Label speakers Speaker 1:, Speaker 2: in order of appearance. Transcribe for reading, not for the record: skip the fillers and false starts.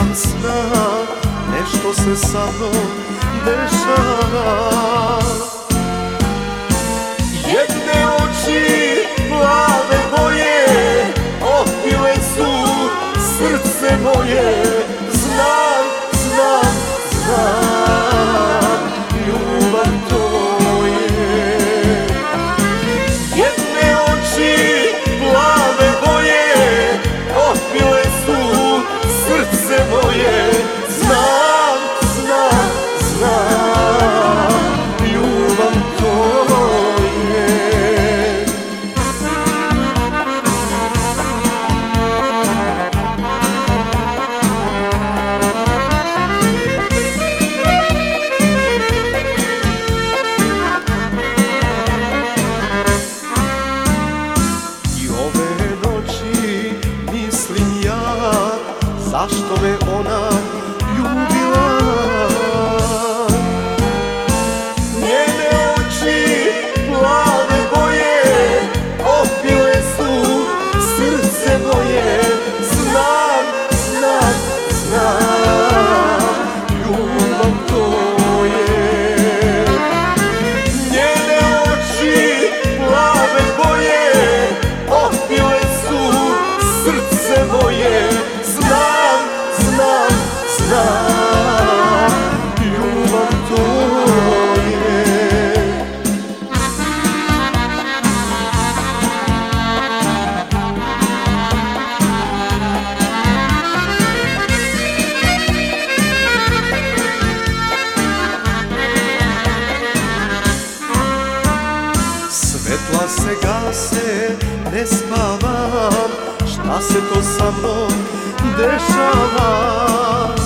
Speaker 1: nemam sna, nešto se sa mnom dešava. Jedne oči plave boje opile su srce moje. Znam, znam, znam, ljubav to je. Jedne oči plave boje opile su srce moje. Znam, znam, znam, ljubav to je. I ove noći mislim ja, zašto me ona ljubila. Njene oči plave boje opile su srce moje. Znam, znam, znam, ljubav to je. Njene oči plave boje opile su srce moje. Znam, znam, znam, ljubav to je. Svetla se gase, ne spavam, šta se to sa mnom dešava?